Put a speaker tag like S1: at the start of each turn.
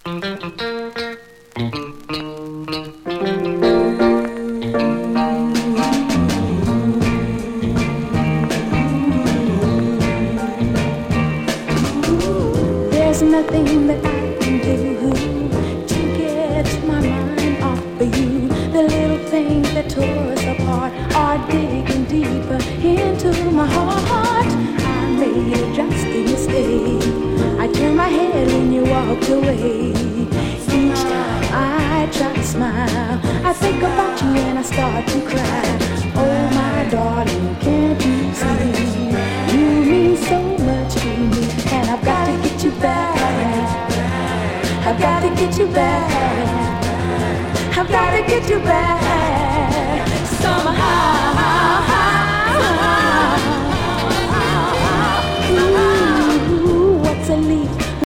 S1: There's nothing that I can do to get my mind off of you. The little things that tore us apart are digging deeper into my heart. I made a drastic mistake. I turned my head when you walked away. Each time I try to smile, I think about you and I start to cry. Oh my darling, can't you see? You mean so much to me, and I've got to get you back. I've got to get you back. I've got to get you back somehow.